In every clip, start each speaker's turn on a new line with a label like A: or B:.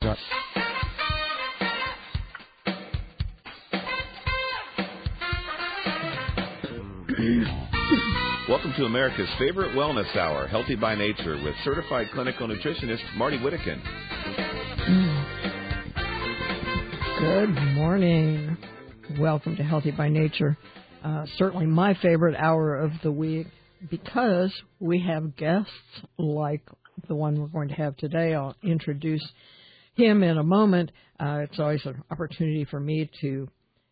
A: start.
B: Welcome to America's favorite wellness hour, Healthy by Nature, with certified clinical nutritionist Marty Whittakin.
C: Good morning. Welcome to Healthy by Nature. Certainly my favorite hour of the week because we have guests like the one we're going to have today. I'll introduce him in a moment. It's always an opportunity for me to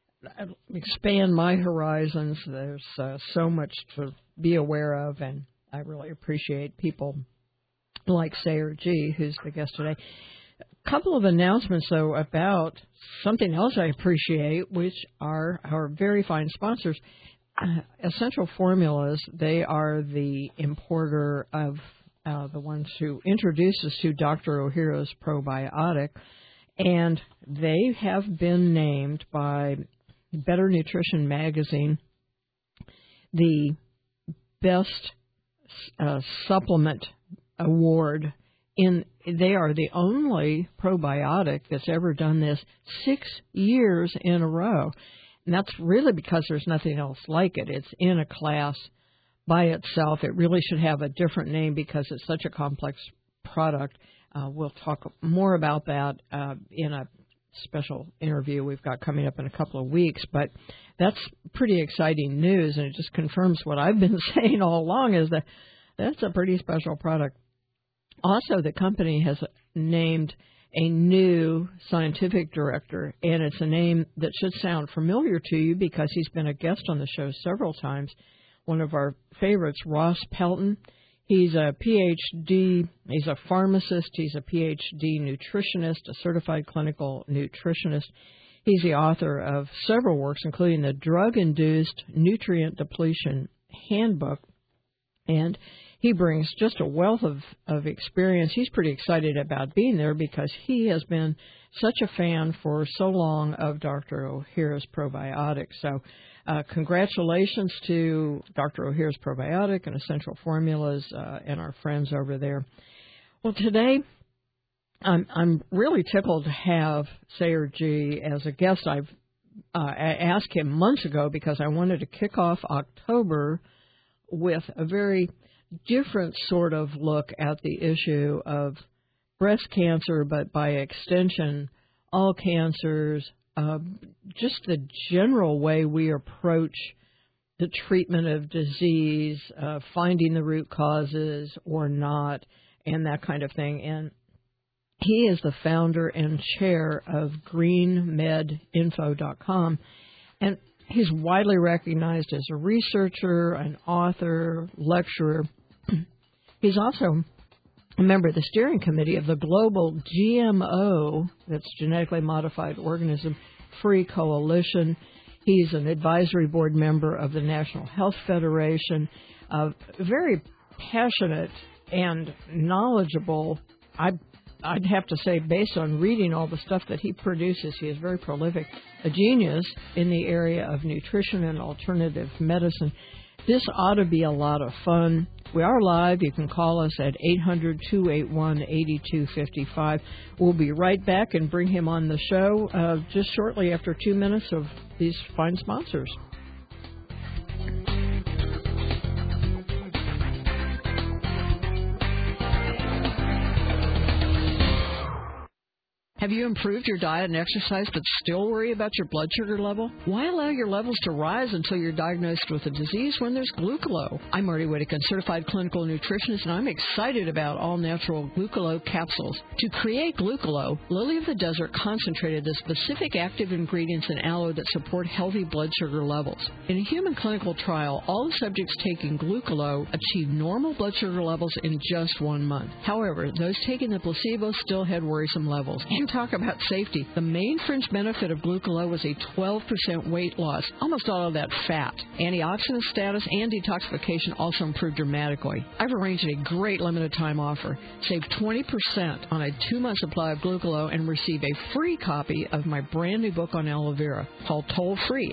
C: expand my horizons. There's so much to be aware of, and I really appreciate people like Sayer Ji, who's the guest today. A couple of announcements, though, about something else I appreciate, which are our very fine sponsors. Essential Formulas, they are the importer of the ones who introduced us to Dr. Ohhira's probiotic, and they have been named by Better Nutrition Magazine the best supplement award. They are the only probiotic that's ever done this 6 years in a row. And that's really because there's nothing else like it. It's in a class by itself. It really should have a different name because it's such a complex product. We'll talk more about that in a special interview we've got coming up in a couple of weeks. But that's pretty exciting news, and it just confirms what I've been saying all along, is that that's a pretty special product. Also, the company has named a new scientific director, and it's a name that should sound familiar to you because he's been a guest on the show several times. One of our favorites, Ross Pelton. He's a PhD, he's a pharmacist, he's a PhD nutritionist, a certified clinical nutritionist. He's the author of several works, including the Drug-Induced Nutrient Depletion Handbook, and he brings just a wealth of experience. He's pretty excited about being there because he has been such a fan for so long of Dr. Ohhira's probiotic. So congratulations to Dr. Ohhira's probiotic and Essential Formulas and our friends over there. Well, today I'm really tickled to have Sayer Ji as a guest. I asked him months ago because I wanted to kick off October with a very different sort of look at the issue of breast cancer, but by extension, all cancers, just the general way we approach the treatment of disease, finding the root causes or not, and that kind of thing. And he is the founder and chair of greenmedinfo.com, and he's widely recognized as a researcher, an author, lecturer. He's also a member of the steering committee of the Global GMO, that's Genetically Modified Organism Free Coalition. He's an advisory board member of the National Health Federation, very passionate and knowledgeable. I'd have to say, based on reading all the stuff that he produces, he is very prolific, a genius in the area of nutrition and alternative medicine. This ought to be a lot of fun. We are live. You can call us at 800-281-8255. We'll be right back and bring him on the show just shortly after 2 minutes of these fine sponsors. Have you improved your diet and exercise but still worry about your blood sugar level? Why allow your levels to rise until you're diagnosed with a disease when there's Glucolo? I'm Marty Whittakin, certified clinical nutritionist, and I'm excited about all-natural Glucolo capsules. To create Glucolo, Lily of the Desert concentrated the specific active ingredients in aloe that support healthy blood sugar levels. In a human clinical trial, all the subjects taking Glucolo achieved normal blood sugar levels in just 1 month. However, those taking the placebo still had worrisome levels. And talk about safety. The main fringe benefit of Glucolo was a 12% weight loss, almost all of that fat. Antioxidant status and detoxification also improved dramatically. I've arranged a great limited time offer. Save 20% on a 2-month supply of Glucolo and receive a free copy of my brand new book on aloe vera. Call toll-free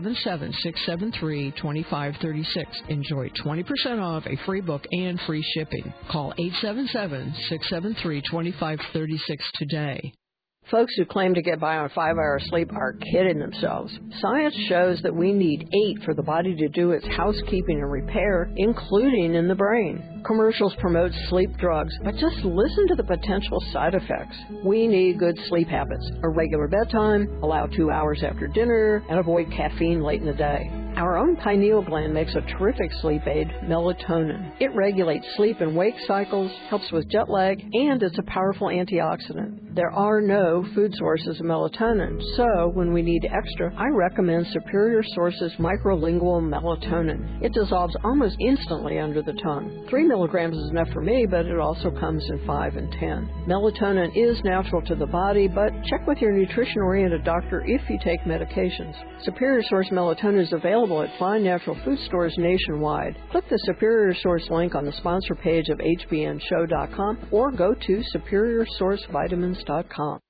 C: 877-673-2536. Enjoy 20% off, a free book, and free shipping. Call 877-673-2536 today. Folks who claim to get by on 5 hours sleep are kidding themselves. Science shows that we need 8 for the body to do its housekeeping and repair, including in the brain. Commercials promote sleep drugs, but just listen to the potential side effects. We need good sleep habits, a regular bedtime, allow 2 hours after dinner, and avoid caffeine late in the day. Our own pineal gland makes a terrific sleep aid, melatonin. It regulates sleep and wake cycles, helps with jet lag, and it's a powerful antioxidant. There are no food sources of melatonin, so when we need extra, I recommend Superior Sources Microlingual Melatonin. It dissolves almost instantly under the tongue. 3 milligrams is enough for me, but it also comes in 5 and 10. Melatonin is natural to the body, but check with your nutrition-oriented doctor if you take medications. Superior Source Melatonin is available at fine natural food stores nationwide. Click the Superior Source link on the sponsor page of hbnshow.com or go to superiorsourcevitamins.com.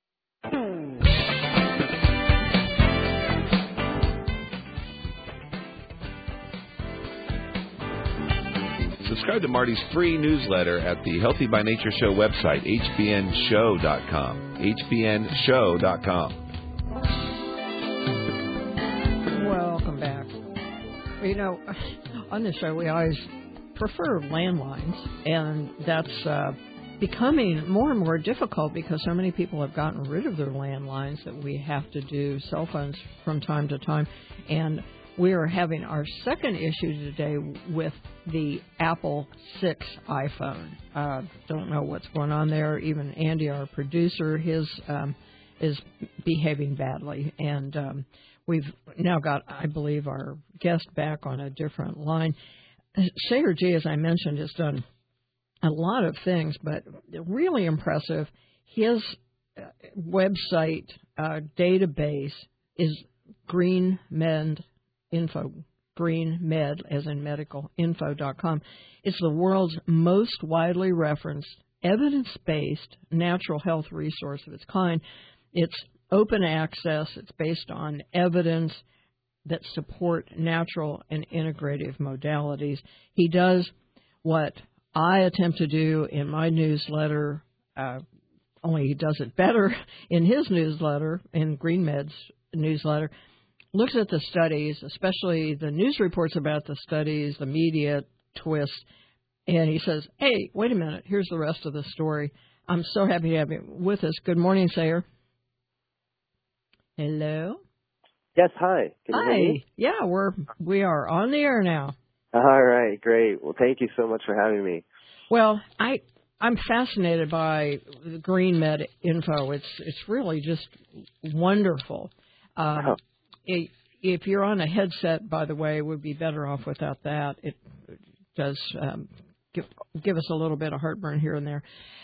B: Subscribe to Marty's free newsletter at the Healthy by Nature Show website, hbnshow.com. hbnshow.com.
C: Welcome back. You know, on this show we always prefer landlines, and that's becoming more and more difficult because so many people have gotten rid of their landlines that we have to do cell phones from time to time. And we are having our second issue today with the Apple 6 iPhone. Don't know what's going on there. Even Andy, our producer, his is behaving badly. And we've now got, I believe, our guest back on a different line. Sayer Ji, as I mentioned, has done a lot of things, but really impressive. His website database is GreenMed Info, GreenMed, as in medical, info.com. It's the world's most widely referenced, evidence-based natural health resource of its kind. It's open access. It's based on evidence that support natural and integrative modalities. He does what I attempt to do in my newsletter, only he does it better in his newsletter, in GreenMed's newsletter. Looks at the studies, especially the news reports about the studies, the media twist, and he says, hey, wait a minute, here's the rest of the story. I'm so happy to have you with us. Good morning, Sayer. Hello?
A: Yes, hi. Can you hear me?
C: Yeah, we are on the air now.
A: All right, great. Well, thank you so much for having me.
C: Well, I'm fascinated by the GreenMed info. It's really just wonderful.
A: Wow.
C: If you're on a headset, by the way, we'd be better off without that. It does give us a little bit of heartburn here and there.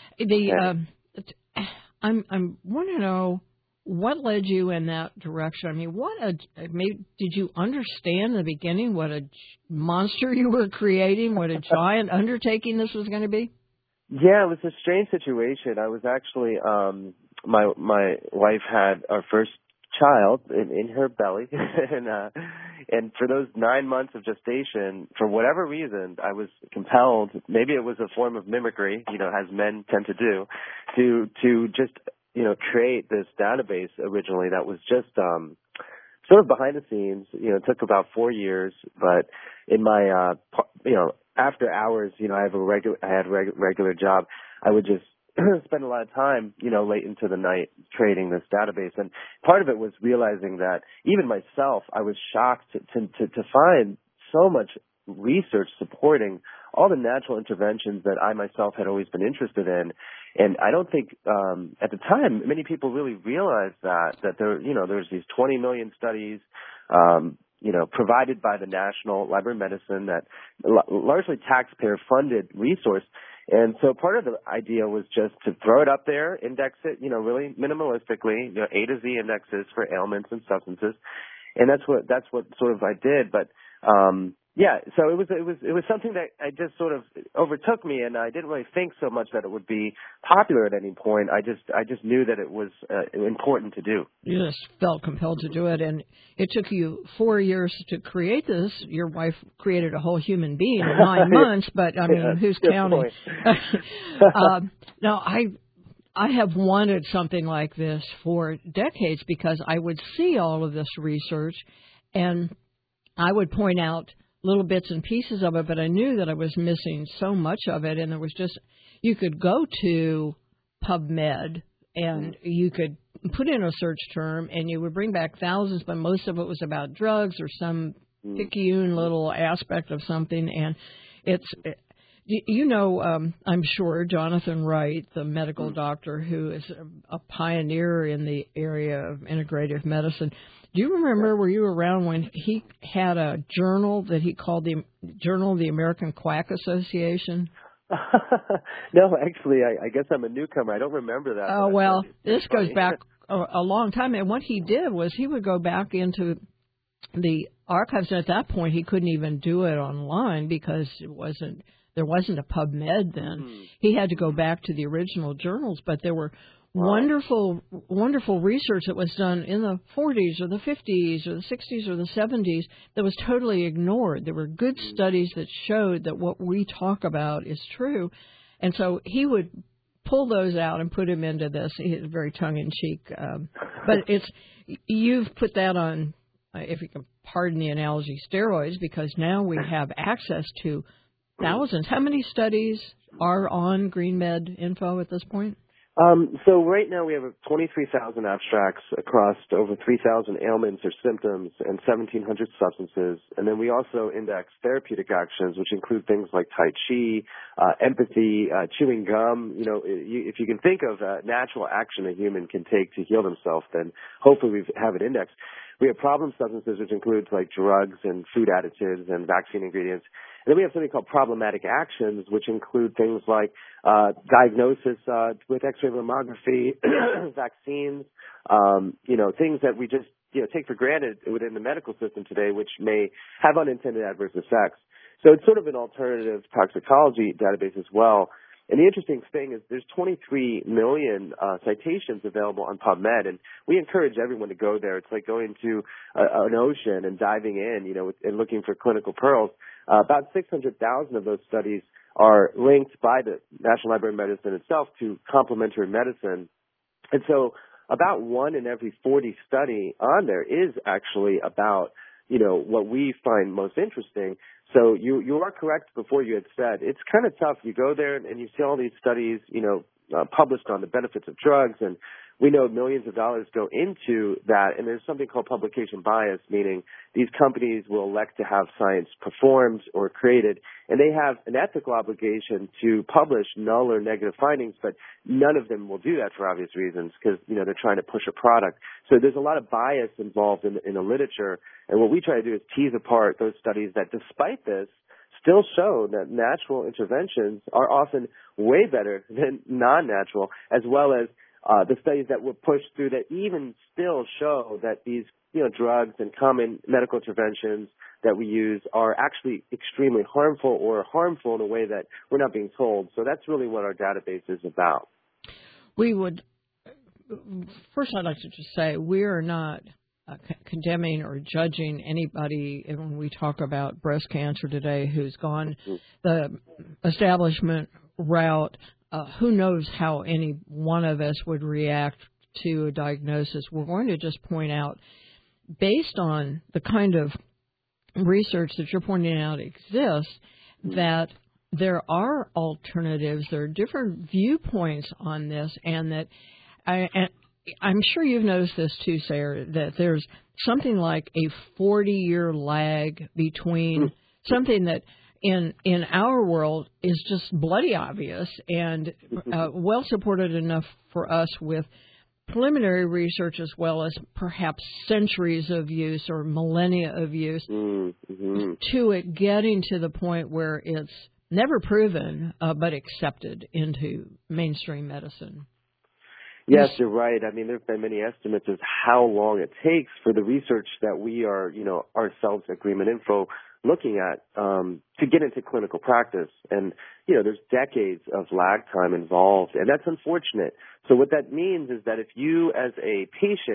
C: I want to know what led you in that direction. I mean, did you understand in the beginning what a monster you were creating, what a giant undertaking this was going to be?
A: Yeah, it was a strange situation. I was actually, my wife had our first child in her belly, and for those 9 months of gestation, for whatever reason, I was compelled. Maybe it was a form of mimicry, as men tend to do, to just create this database originally that was just sort of behind the scenes. It took about 4 years, but in my after hours, I had a regular job. I would just spend a lot of time, late into the night creating this database. And part of it was realizing that even myself, I was shocked to find so much research supporting all the natural interventions that I myself had always been interested in. And I don't think at the time many people really realized that there's these 20 million studies, provided by the National Library of Medicine, that largely taxpayer-funded resource. And so part of the idea was just to throw it up there, index it, really minimalistically, A to Z indexes for ailments and substances. And that's what sort of I did. But, so it was something that I just sort of overtook me, and I didn't really think so much that it would be popular at any point. I just knew that it was important to do.
C: You just felt compelled to do it, and it took you 4 years to create this. Your wife created a whole human being in 9 months, but I mean, who's counting? Now, I have wanted something like this for decades because I would see all of this research and I would point out little bits and pieces of it, but I knew that I was missing so much of it, and there was just, you could go to PubMed and you could put in a search term and you would bring back thousands, but most of it was about drugs or some picayune little aspect of something, and I'm sure Jonathan Wright, the medical doctor who is a pioneer in the area of integrative medicine. Do you remember, were you around when he had a journal that he called the Journal of the American Quack Association?
A: No, actually, I guess I'm a newcomer. I don't remember that.
C: Oh, well, this goes back a long time. And what he did was he would go back into the archives. And at that point, he couldn't even do it online because there wasn't a PubMed then. He had to go back to the original journals, but there were wonderful research that was done in the 40s or the 50s or the 60s or the 70s that was totally ignored. There were good studies that showed that what we talk about is true. And so he would pull those out and put them into this. He's very tongue-in-cheek. But you've put that on, if you can pardon the analogy, steroids, because now we have access to thousands. How many studies are on GreenMed info at this point?
A: So right now we have 23,000 abstracts across over 3,000 ailments or symptoms and 1,700 substances. And then we also index therapeutic actions, which include things like Tai Chi, empathy, chewing gum. If you can think of a natural action a human can take to heal themselves, then hopefully we have it indexed. We have problem substances, which includes like drugs and food additives and vaccine ingredients. And then we have something called problematic actions, which include things like diagnosis with X-ray mammography, vaccines, things that we just take for granted within the medical system today, which may have unintended adverse effects. So it's sort of an alternative toxicology database as well. And the interesting thing is there's 23 million citations available on PubMed, and we encourage everyone to go there. It's like going to an ocean and diving in, and looking for clinical pearls. About 600,000 of those studies are linked by the National Library of Medicine itself to complementary medicine. And so about 1 in every 40 study on there is actually about, what we find most interesting. So you are correct before you had said. It's kind of tough. You go there and you see all these studies, published on the benefits of drugs, and we know millions of dollars go into that, and there's something called publication bias, meaning these companies will elect to have science performed or created, and they have an ethical obligation to publish null or negative findings, but none of them will do that for obvious reasons because, they're trying to push a product. So there's a lot of bias involved in the literature, and what we try to do is tease apart those studies that, despite this, still show that natural interventions are often way better than non-natural, as well as the studies that were pushed through that even still show that these, drugs and common medical interventions that we use are actually extremely harmful or harmful in a way that we're not being told. So that's really what our database is about.
C: First I'd like to just say we're not condemning or judging anybody when we talk about breast cancer today who's gone the establishment route. Who knows how any one of us would react to a diagnosis. We're going to just point out, based on the kind of research that you're pointing out exists, that there are alternatives, there are different viewpoints on this, and that I'm sure you've noticed this too, Sarah, that there's something like a 40-year lag between something that in our world is just bloody obvious and well supported enough for us with preliminary research as well as perhaps centuries of use or millennia of use to it getting to the point where it's never proven but accepted into mainstream medicine.
A: Yes, you're right. I mean, there have been many estimates of how long it takes for the research that we are, ourselves at GreenMed Info looking at to get into clinical practice. And, there's decades of lag time involved, and that's unfortunate. So what that means is that if you as a patient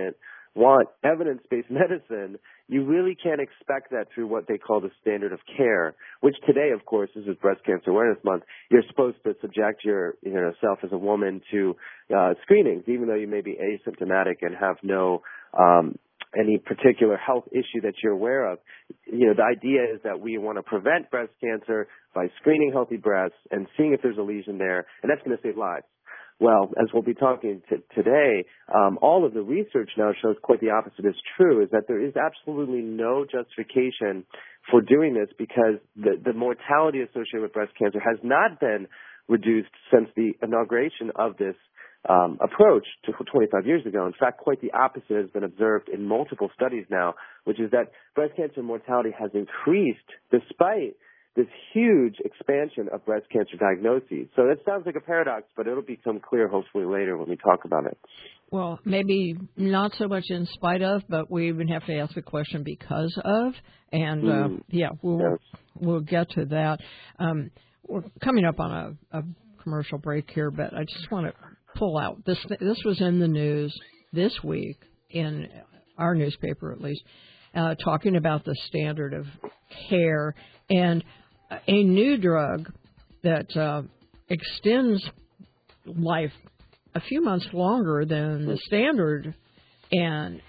A: want evidence-based medicine, you really can't expect that through what they call the standard of care, which today, of course, this is Breast Cancer Awareness Month. You're supposed to subject yourself as a woman to screenings, even though you may be asymptomatic and have no any particular health issue that you're aware of. The idea is that we want to prevent breast cancer by screening healthy breasts and seeing if there's a lesion there, and that's going to save lives. Well, as we'll be talking today, all of the research now shows quite the opposite is true, is that there is absolutely no justification for doing this because the mortality associated with breast cancer has not been reduced since the inauguration of this approach to 25 years ago. In fact, quite the opposite has been observed in multiple studies now, which is that breast cancer mortality has increased despite this huge expansion of breast cancer diagnoses. So that sounds like a paradox, but it'll become clear hopefully later when we talk about it.
C: Well, maybe not so much in spite of, but we even have to ask the question because of. And, we'll get to that. We're coming up on a commercial break here, but I just want to pull out. This was in the news this week, in our newspaper at least, talking about the standard of care and a new drug that extends life a few months longer than the standard, and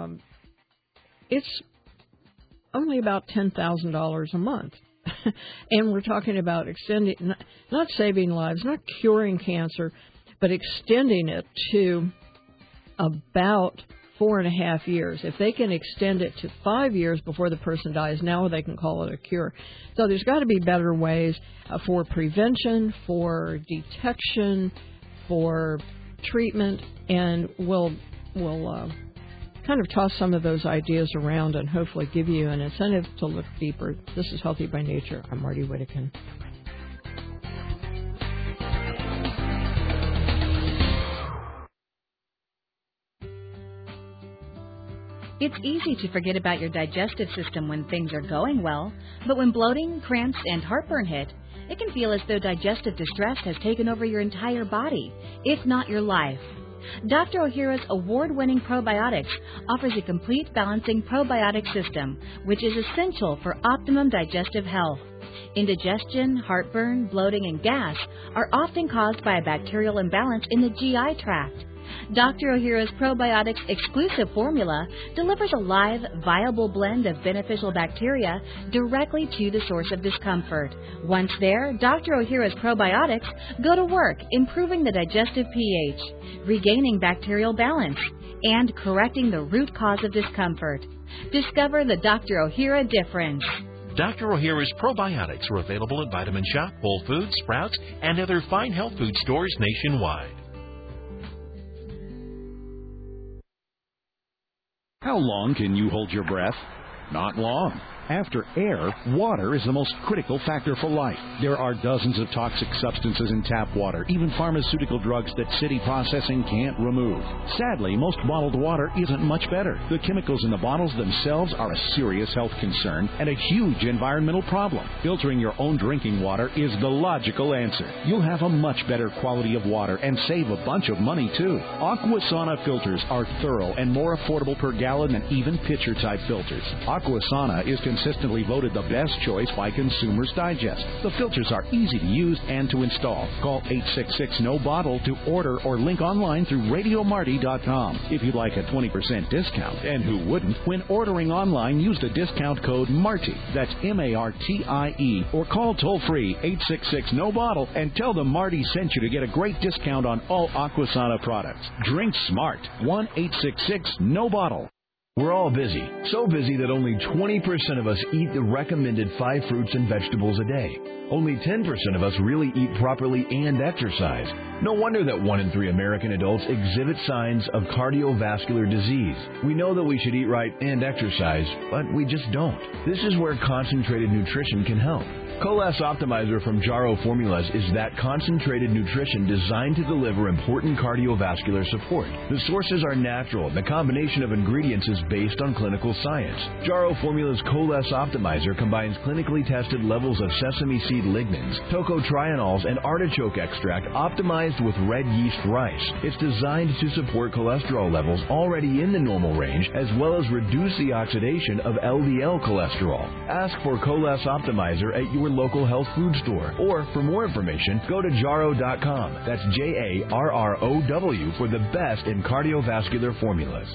C: it's only about $10,000 a month. And we're talking about extending, not saving lives, not curing cancer, but extending it to about 4.5 years. If they can extend it to 5 years before the person dies, now they can call it a cure. So there's got to be better ways for prevention, for detection, for treatment, and we'll kind of toss some of those ideas around and hopefully give you an incentive to look deeper. This is Healthy by Nature. I'm Marty Whittakin.
D: It's easy to forget about your digestive system when things are going well, but when bloating, cramps, and heartburn hit, it can feel as though digestive distress has taken over your entire body, if not your life. Dr. Ohhira's award-winning probiotics offers a complete balancing probiotic system, which is essential for optimum digestive health. Indigestion, heartburn, bloating, and gas are often caused by a bacterial imbalance in the GI tract. Dr. Ohhira's Probiotics exclusive formula delivers a live, viable blend of beneficial bacteria directly to the source of discomfort. Once there, Dr. Ohhira's Probiotics go to work improving the digestive pH, regaining bacterial balance, and correcting the root cause of discomfort. Discover the Dr. Ohhira difference.
E: Dr. Ohhira's Probiotics are available at Vitamin Shop, Whole Foods, Sprouts, and other fine health food stores nationwide.
F: How long can you hold your breath? Not long. After air, water is the most critical factor for life. There are dozens of toxic substances in tap water, even pharmaceutical drugs that city processing can't remove. Sadly, most bottled water isn't much better. The chemicals in the bottles themselves are a serious health concern and a huge environmental problem. Filtering your own drinking water is the logical answer. You'll have a much better quality of water and save a bunch of money, too. Aquasana filters are thorough and more affordable per gallon than even pitcher-type filters. Aquasana is consistently voted the best choice by Consumers Digest. The filters are easy to use and to install. Call 866-NO-BOTTLE to order or link online through RadioMarty.com. If you'd like a 20% discount, and who wouldn't, when ordering online, use the discount code MARTIE. That's MARTIE. Or call toll-free 866-NO-BOTTLE and tell them Marty sent you to get a great discount on all Aquasana products. Drink smart. 1-866-NO-BOTTLE.
G: We're all busy, so busy that only 20% of us eat the recommended 5 fruits and vegetables a day. Only 10% of us really eat properly and exercise. No wonder that 1 in 3 American adults exhibit signs of cardiovascular disease. We know that we should eat right and exercise, but we just don't. This is where concentrated nutrition can help. Coles Optimizer from Jarrow Formulas is that concentrated nutrition designed to deliver important cardiovascular support. The sources are natural, and the combination of ingredients is based on clinical science. Jarrow Formula's Coles Optimizer combines clinically tested levels of sesame seed lignans, tocotrienols, and artichoke extract optimized with red yeast rice. It's designed to support cholesterol levels already in the normal range, as well as reduce the oxidation of LDL cholesterol. Ask for Coles Optimizer at your local health food store, or for more information, go to jarrow.com. That's JARROW for the best in cardiovascular formulas.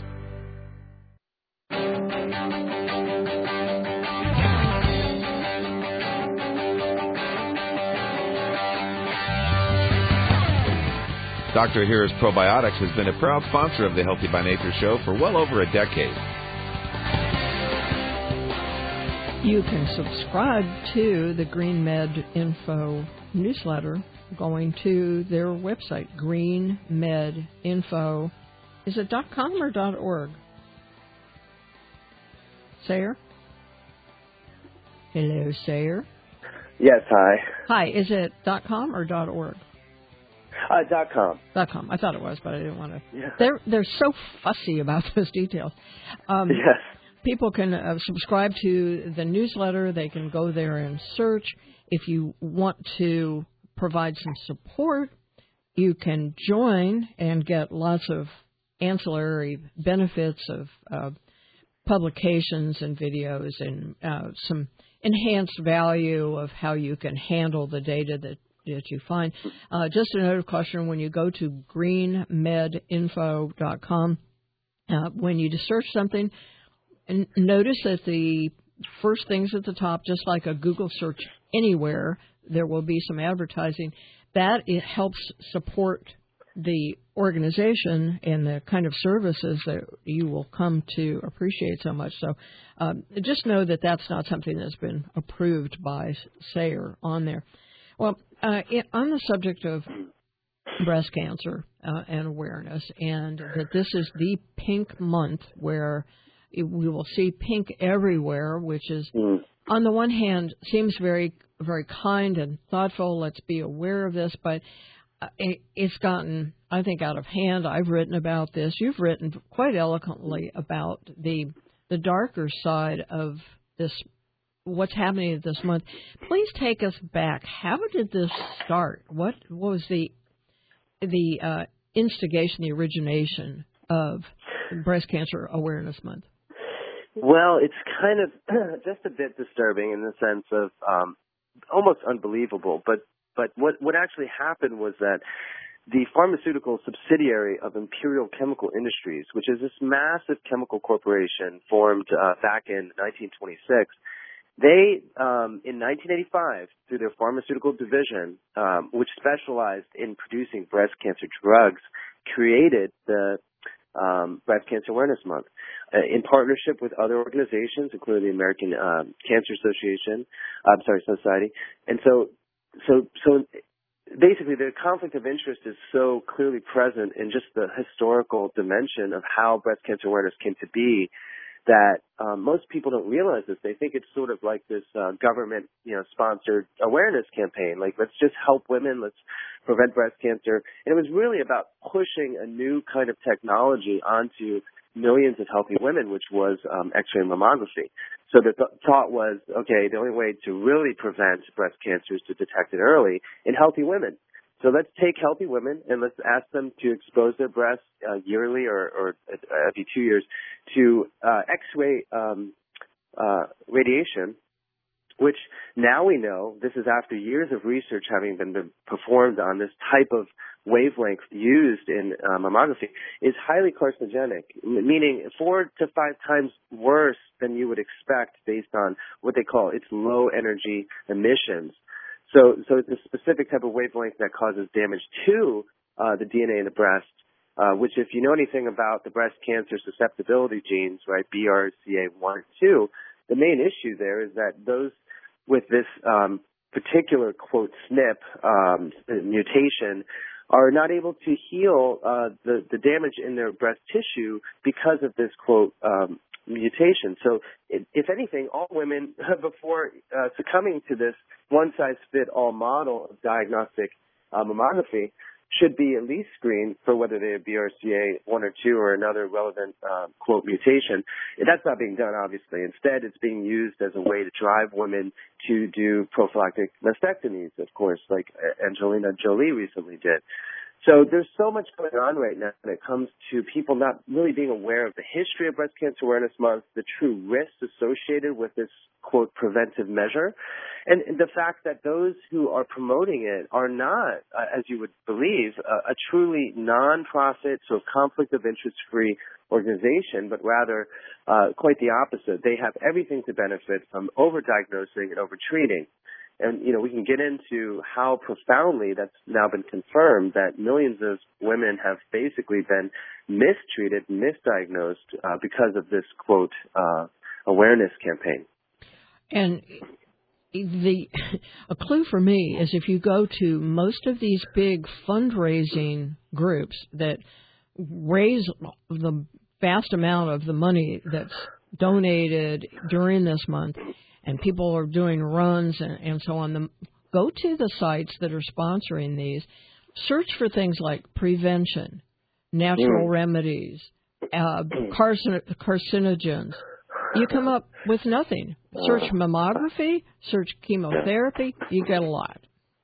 B: Dr. Ohhira's Probiotics has been a proud sponsor of the Healthy by Nature show for well over a decade.
C: You can subscribe to the Green Med Info newsletter going to their website, greenmedinfo. Is it .com or .org? Sayer? Hello, Sayer.
A: Yes, hi.
C: Hi, is it .com or .org?
A: .com.
C: .com. I thought it was, but I didn't want to.
A: Yeah.
C: They're so fussy about those details.
A: Yes.
C: People can subscribe to the newsletter. They can go there and search. If you want to provide some support, you can join and get lots of ancillary benefits of publications and videos and some enhanced value of how you can handle the data that you find. Just a note of caution, when you go to greenmedinfo.com, when you search something, and notice that the first things at the top, just like a Google search anywhere, there will be some advertising. That it helps support the organization and the kind of services that you will come to appreciate so much. So just know that that's not something that's been approved by Sayer on there. Well, on the subject of breast cancer and awareness, and that this is the pink month where we will see pink everywhere, which is, on the one hand, seems very, very kind and thoughtful. Let's be aware of this, but it's gotten, I think, out of hand. I've written about this. You've written quite eloquently about the darker side of this, what's happening this month. Please take us back. How did this start? What was the instigation, the origination of Breast Cancer Awareness Month?
A: Well, it's kind of just a bit disturbing in the sense of almost unbelievable. But what actually happened was that the pharmaceutical subsidiary of Imperial Chemical Industries, which is this massive chemical corporation formed back in 1926, they, in 1985, through their pharmaceutical division, which specialized in producing breast cancer drugs, created the Breast Cancer Awareness Month in partnership with other organizations, including the American Cancer Society. And so basically the conflict of interest is so clearly present in just the historical dimension of how breast cancer awareness came to be that most people don't realize this. They think it's sort of like this government, sponsored awareness campaign. Like, let's just help women, let's prevent breast cancer. And it was really about pushing a new kind of technology onto millions of healthy women, which was X-ray mammography. So the thought was, okay, the only way to really prevent breast cancer is to detect it early in healthy women. So let's take healthy women and let's ask them to expose their breasts yearly or every 2 years to X-ray radiation, which now we know, this is after years of research having been performed on this type of wavelength used in mammography, is highly carcinogenic, meaning 4 to 5 times worse than you would expect based on what they call its low energy emissions. So it's a specific type of wavelength that causes damage to the DNA in the breast, which, if you know anything about the breast cancer susceptibility genes, right, BRCA1 and 2, the main issue there is that those with this particular, quote, SNP mutation are not able to heal the damage in their breast tissue because of this, quote, mutation. So if anything, all women, before succumbing to this one-size-fit-all model of diagnostic mammography, should be at least screened for whether they have BRCA 1 or 2 or another relevant, quote, mutation. And that's not being done, obviously. Instead, it's being used as a way to drive women to do prophylactic mastectomies, of course, like Angelina Jolie recently did. So there's so much going on right now when it comes to people not really being aware of the history of Breast Cancer Awareness Month, the true risks associated with this, quote, preventive measure, and the fact that those who are promoting it are not, as you would believe, a truly non-profit, so conflict of interest-free organization, but rather quite the opposite. They have everything to benefit from overdiagnosing and overtreating. And, we can get into how profoundly that's now been confirmed that millions of women have basically been mistreated, misdiagnosed because of this, quote, awareness campaign.
C: And a clue for me is if you go to most of these big fundraising groups that raise the vast amount of the money that's donated during this month, and people are doing runs and so on, go to the sites that are sponsoring these. Search for things like prevention, natural remedies, carcinogens. You come up with nothing. Search mammography, search chemotherapy, you get a lot.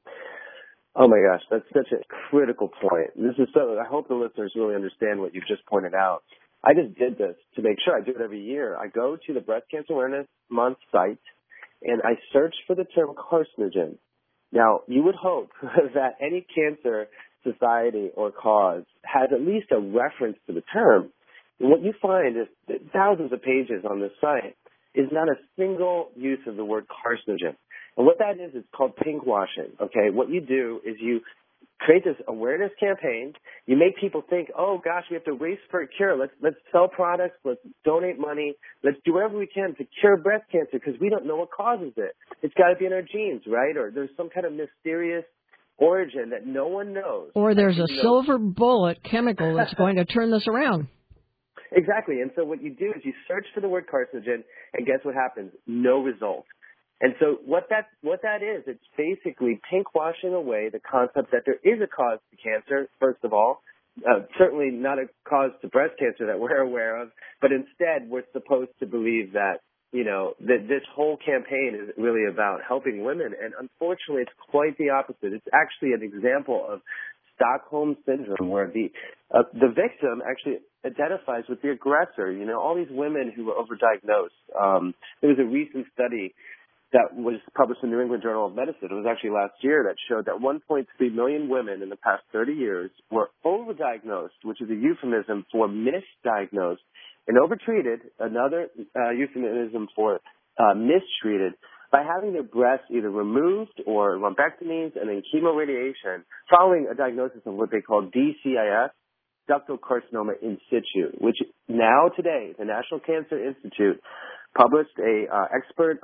A: Oh my gosh, that's such a critical point. I hope the listeners really understand what you've just pointed out. I just did this to make sure. I do it every year. I go to the Breast Cancer Awareness Month site and I search for the term carcinogen. Now, you would hope that any cancer society or cause has at least a reference to the term. And what you find is that thousands of pages on this site is not a single use of the word carcinogen. And what that is, it's called pinkwashing, okay? What you do is you create this awareness campaign. You make people think, oh, gosh, we have to race for a cure. Let's sell products. Let's donate money. Let's do whatever we can to cure breast cancer because we don't know what causes it. It's got to be in our genes, right? Or there's some kind of mysterious origin that no one knows.
C: Or there's a silver bullet chemical that's going to turn this around.
A: Exactly. And so what you do is you search for the word carcinogen, and guess what happens? No result. And so what that is, it's basically pinkwashing away the concept that there is a cause to cancer, first of all, certainly not a cause to breast cancer that we're aware of, but instead we're supposed to believe that, that this whole campaign is really about helping women. And unfortunately, it's quite the opposite. It's actually an example of Stockholm Syndrome, where the victim actually identifies with the aggressor. All these women who were overdiagnosed. There was a recent study that was published in the New England Journal of Medicine. It was actually last year that showed that 1.3 million women in the past 30 years were overdiagnosed, which is a euphemism for misdiagnosed, and overtreated, another euphemism for mistreated, by having their breasts either removed or lumpectomies and then chemoradiation following a diagnosis of what they call DCIS, ductal carcinoma in situ, which now today, the National Cancer Institute published a expert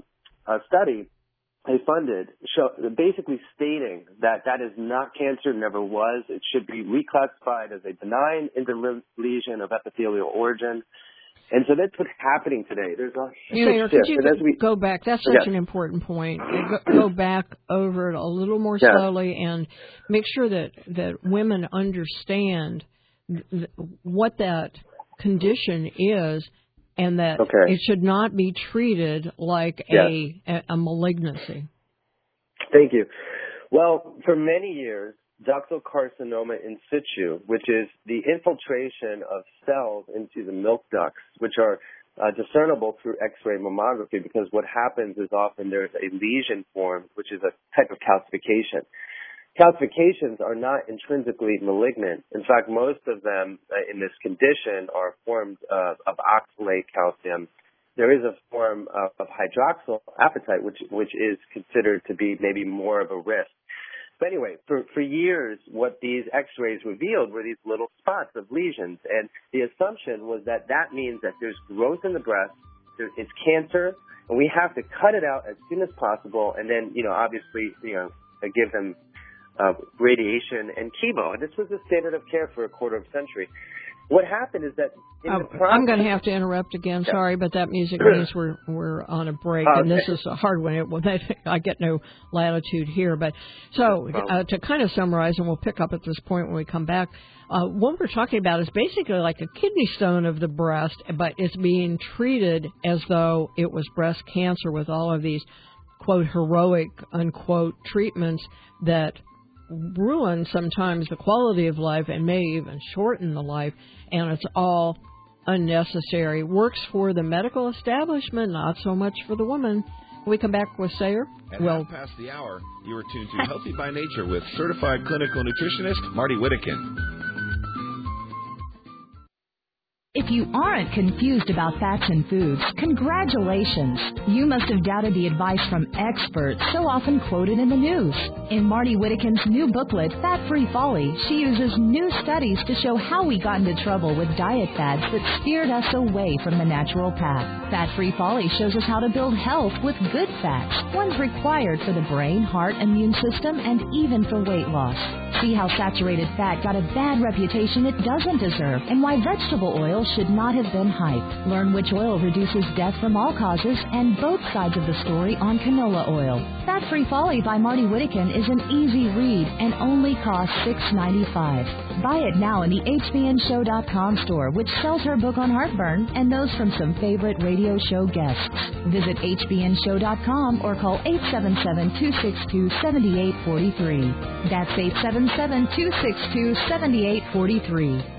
A: study they funded, basically stating that is not cancer, never was. It should be reclassified as a benign indolent lesion of epithelial origin. And so that's what's happening today. There's a huge shift.
C: Could you go back? That's such an important point. Go back over it a little more slowly and make sure that women understand what that condition is and that it should not be treated like a malignancy.
A: Thank you. Well, for many years, ductal carcinoma in situ, which is the infiltration of cells into the milk ducts, which are discernible through X-ray mammography, because what happens is often there's a lesion formed, which is a type of calcification. Calcifications are not intrinsically malignant. In fact, most of them in this condition are formed of oxalate calcium. There is a form of hydroxyl apatite, which is considered to be maybe more of a risk. But anyway, for years, what these X-rays revealed were these little spots of lesions, and the assumption was that means that there's growth in the breast, it's cancer, and we have to cut it out as soon as possible, and then, obviously, give them radiation and chemo. And this was the standard of care for a quarter of a century. What happened is that
C: I'm going to have to interrupt again. Yeah. Sorry, but that music means we're on a break, and this is a hard one. I get no latitude here. But so to kind of summarize, and we'll pick up at this point when we come back, what we're talking about is basically like a kidney stone of the breast, but it's being treated as though it was breast cancer with all of these, quote, heroic, unquote, treatments that ruin sometimes the quality of life and may even shorten the life, and it's all unnecessary. Works for the medical establishment, not so much for the woman. When we come back with Sayer.
B: At half past the hour, you are tuned to Healthy by Nature with certified clinical nutritionist Marty Whittakin.
D: If you aren't confused about fats in foods, congratulations. You must have doubted the advice from experts so often quoted in the news. In Marty Whittakin's new booklet, Fat-Free Folly, she uses new studies to show how we got into trouble with diet fads that steered us away from the natural path. Fat-Free Folly shows us how to build health with good fats, ones required for the brain, heart, immune system, and even for weight loss. See how saturated fat got a bad reputation it doesn't deserve, and why vegetable oil should not have been hyped. Learn which oil reduces death from all causes and both sides of the story on canola oil. Fat-Free Folly by Marty Whittakin is an easy read and only costs $6.95. Buy it now in the HBNShow.com store, which sells her book on heartburn and those from some favorite radio show guests. Visit HBNShow.com or call 877-262-7843. That's 877-262-7843.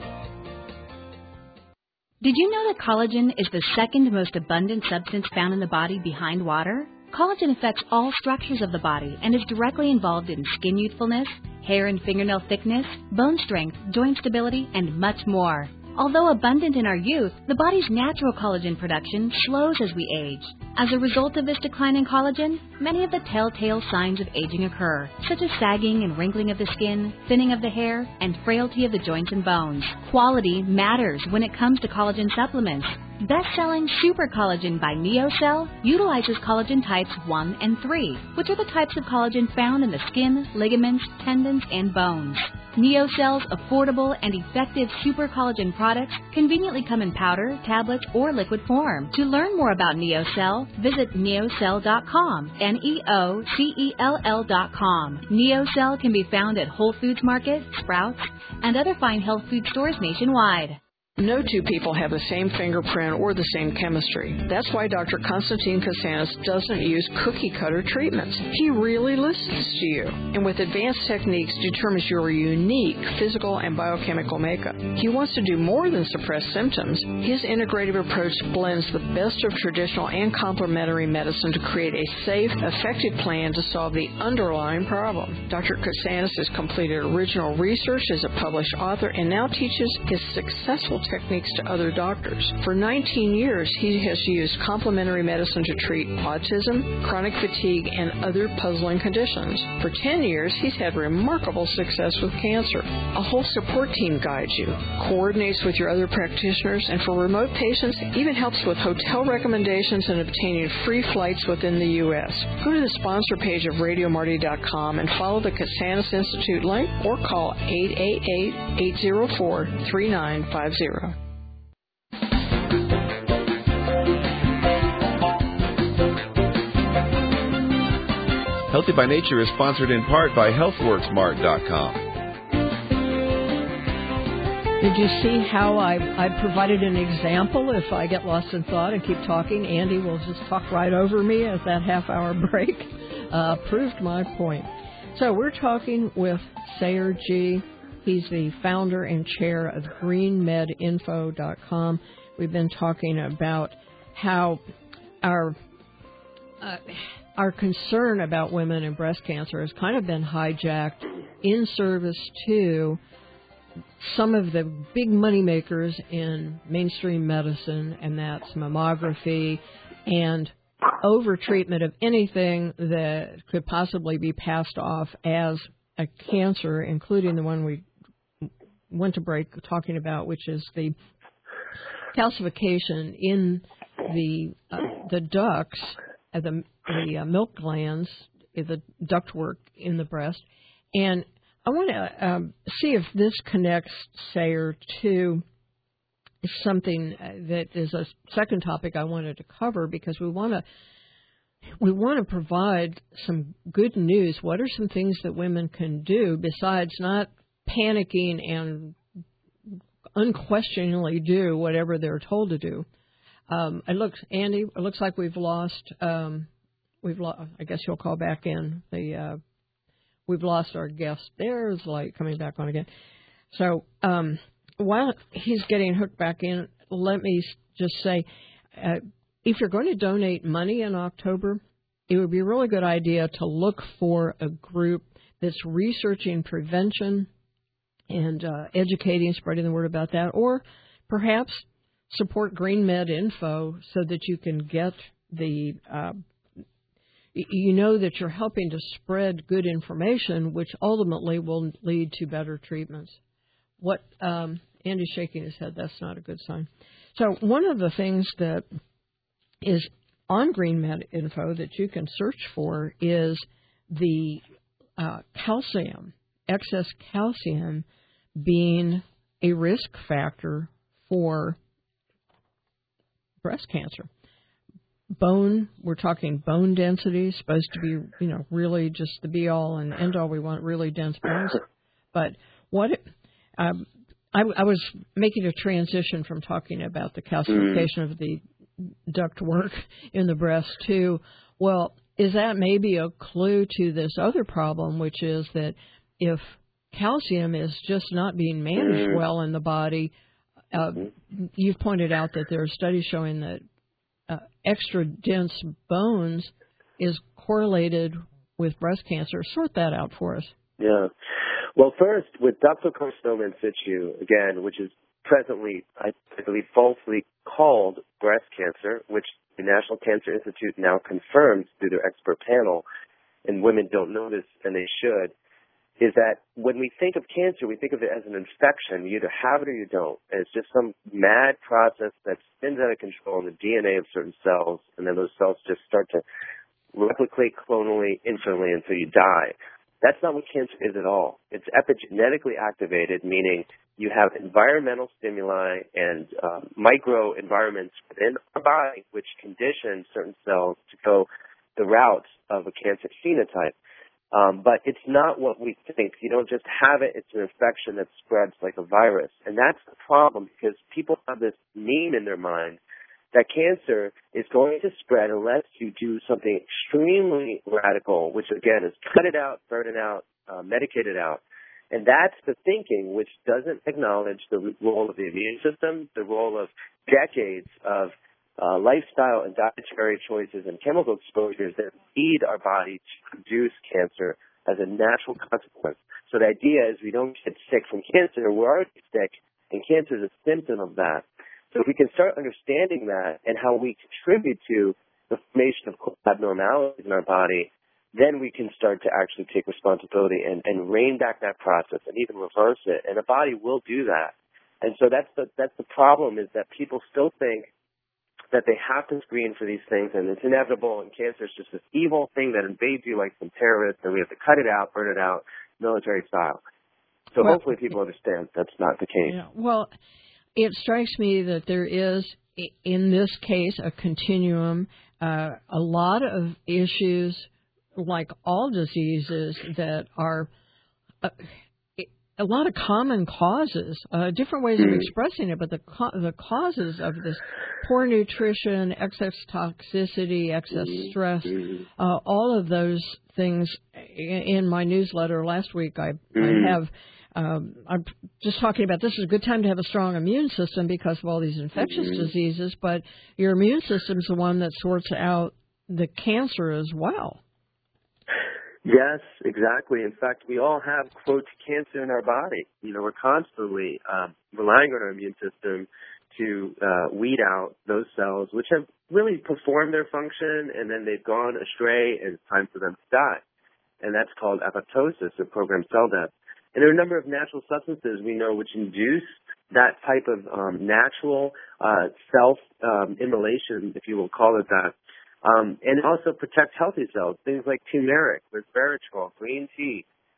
D: Did you know that collagen is the second most abundant substance found in the body behind water? Collagen affects all structures of the body and is directly involved in skin youthfulness, hair and fingernail thickness, bone strength, joint stability, and much more. Although abundant in our youth, the body's natural collagen production slows as we age. As a result of this decline in collagen, many of the telltale signs of aging occur, such as sagging and wrinkling of the skin, thinning of the hair, and frailty of the joints and bones. Quality matters when it comes to collagen supplements. Best-selling Super Collagen by NeoCell utilizes collagen types 1 and 3, which are the types of collagen found in the skin, ligaments, tendons, and bones. NeoCell's affordable and effective Super Collagen products conveniently come in powder, tablets, or liquid form. To learn more about NeoCell, visit neocell.com, NeoCell.com. NeoCell can be found at Whole Foods Market, Sprouts, and other fine health food stores nationwide.
C: No two people have the same fingerprint or the same chemistry. That's why Dr. Constantine Kasanis doesn't use cookie-cutter treatments. He really listens to you, and with advanced techniques determines your unique physical and biochemical makeup. He wants to do more than suppress symptoms. His integrative approach blends the best of traditional and complementary medicine to create a safe, effective plan to solve the underlying problem. Dr. Kasanis has completed original research as a published author and now teaches his successful techniques to other doctors. For 19 years, he has used complementary medicine to treat autism, chronic fatigue, and other puzzling conditions. For 10 years, he's had remarkable success with cancer. A whole support team guides you, coordinates with your other practitioners, and for remote patients, even helps with hotel recommendations and obtaining free flights within the U.S. Go to the sponsor page of RadioMarty.com and follow the Kasanis Institute link or call 888-804-3950.
B: Healthy by Nature is sponsored in part by HealthWorksMart.com.
C: Did you see how I provided an example? If I get lost in thought and keep talking, Andy will just talk right over me as that half-hour break proved my point. So we're talking with Sayer Ji. He's the founder and chair of GreenMedInfo.com. We've been talking about how our concern about women and breast cancer has kind of been hijacked in service to some of the big money makers in mainstream medicine, and that's mammography and over-treatment of anything that could possibly be passed off as a cancer, including the one we went to break talking about, which is the calcification in the ducts, the milk glands, the ductwork in the breast, And I want to see if this connects, Sayer, to something that is a second topic I wanted to cover, because we want to provide some good news. What are some things that women can do besides not panicking and unquestioningly do whatever they're told to do? Andy, it looks like we've lost. I guess you'll call back in. We've lost our guest. There's light coming back on again. So while he's getting hooked back in, let me just say, if you're going to donate money in October, it would be a really good idea to look for a group that's researching prevention and educating, spreading the word about that, or perhaps support Green Med Info so that you can get the, that you're helping to spread good information, which ultimately will lead to better treatments. Andy's shaking his head. That's not a good sign. So one of the things that is on Green Med Info that you can search for is the calcium, excess calcium being a risk factor for breast cancer. We're talking bone density, supposed to be, really just the be-all and end-all. We want really dense bones. But I was making a transition from talking about the calcification of the ductwork in the breast to, is that maybe a clue to this other problem, which is that if calcium is just not being managed well in the body, you've pointed out that there are studies showing that extra dense bones is correlated with breast cancer. Sort that out for us.
A: Yeah. Well, first, with ductal carcinoma in situ, again, which is presently, I believe, falsely called breast cancer, which the National Cancer Institute now confirms through their expert panel, and women don't know this, and they should, is that when we think of cancer, we think of it as an infection. You either have it or you don't. And it's just some mad process that spins out of control in the DNA of certain cells, and then those cells just start to replicate clonally, infinitely until you die. That's not what cancer is at all. It's epigenetically activated, meaning you have environmental stimuli and microenvironments within our body which condition certain cells to go the route of a cancer phenotype. But it's not what we think. You don't just have it. It's an infection that spreads like a virus. And that's the problem, because people have this meme in their mind that cancer is going to spread unless you do something extremely radical, which, again, is cut it out, burn it out, medicate it out. And that's the thinking, which doesn't acknowledge the role of the immune system, the role of decades of lifestyle and dietary choices and chemical exposures that feed our body to produce cancer as a natural consequence. So the idea is we don't get sick from cancer. We're already sick, and cancer is a symptom of that. So if we can start understanding that and how we contribute to the formation of abnormalities in our body, then we can start to actually take responsibility and rein back that process and even reverse it. And the body will do that. And so that's the problem, is that people still think that they have to screen for these things, and it's inevitable, and cancer is just this evil thing that invades you like some terrorists, and we have to cut it out, burn it out, military style. So hopefully people understand that's not the case.
C: Yeah. Well, it strikes me that there is, in this case, a continuum, a lot of issues, like all diseases, that are a lot of common causes, different ways of expressing it, but the causes of this poor nutrition, excess toxicity, excess stress, all of those things. In my newsletter last week, I'm just talking about, this is a good time to have a strong immune system because of all these infectious diseases, but your immune system's the one that sorts out the cancer as well.
A: Yes, exactly. In fact, we all have, quote, cancer in our body. We're constantly relying on our immune system to weed out those cells which have really performed their function, and then they've gone astray, and it's time for them to die. And that's called apoptosis, or programmed cell death. And there are a number of natural substances we know which induce that type of natural self-immolation, if you will call it that. And also protect healthy cells, things like turmeric, resveratrol, green tea.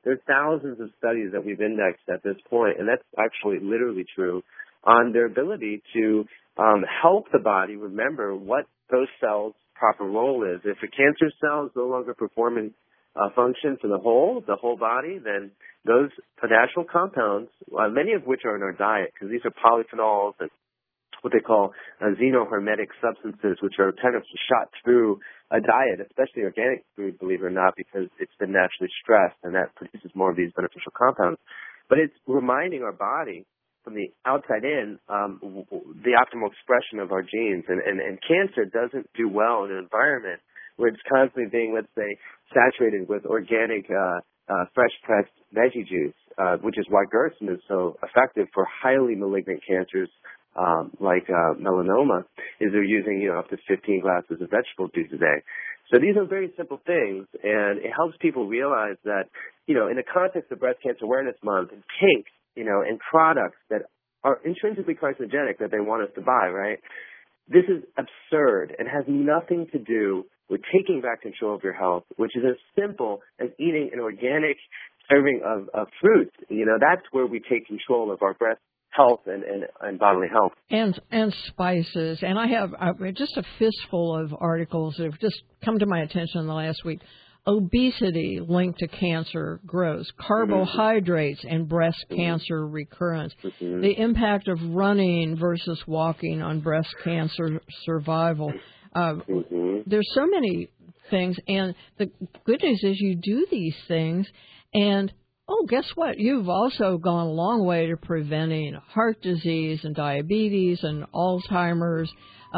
A: There's thousands of studies that we've indexed at this point, and that's actually literally true, on their ability to help the body remember what those cells' proper role is. If a cancer cell is no longer performing function for the whole body, then those natural compounds, many of which are in our diet, because these are polyphenols and what they call xenohermetic substances, which are kind of shot through a diet, especially organic food, believe it or not, because it's been naturally stressed, and that produces more of these beneficial compounds. But it's reminding our body from the outside in the optimal expression of our genes. And cancer doesn't do well in an environment where it's constantly being, let's say, saturated with organic fresh-pressed veggie juice, which is why Gerson is so effective for highly malignant cancers like melanoma, is they're using up to 15 glasses of vegetable juice a day. So these are very simple things, and it helps people realize that, in the context of Breast Cancer Awareness Month, and pink, and products that are intrinsically carcinogenic that they want us to buy, right? This is absurd and has nothing to do with taking back control of your health, which is as simple as eating an organic serving of fruits. That's where we take control of our breast health and bodily health.
C: And spices. And I have just a fistful of articles that have just come to my attention in the last week. Obesity linked to cancer grows, carbohydrates and breast cancer recurrence, the impact of running versus walking on breast cancer survival. There's so many things, and the good news is you do these things, and guess what? You've also gone a long way to preventing heart disease and diabetes and Alzheimer's,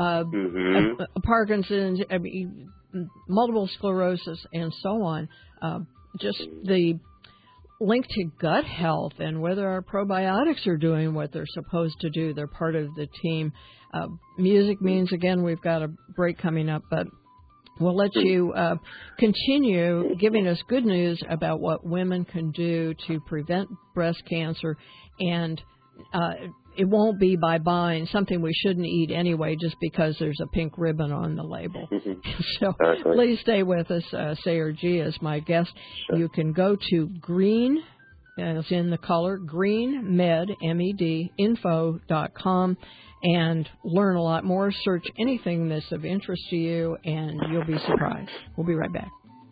C: Parkinson's, multiple sclerosis, and so on. Just the link to gut health and whether our probiotics are doing what they're supposed to do. They're part of the team. Music means, again, we've got a break coming up, but we'll let you continue giving us good news about what women can do to prevent breast cancer, and it won't be by buying something we shouldn't eat anyway just because there's a pink ribbon on the label. So please stay with us. Sayer Ji is my guest. Sure. You can go to green, as in the color, greenmed, M-E-D, info.com, and learn a lot more. Search anything that's of interest to you, and you'll be surprised. We'll be right back.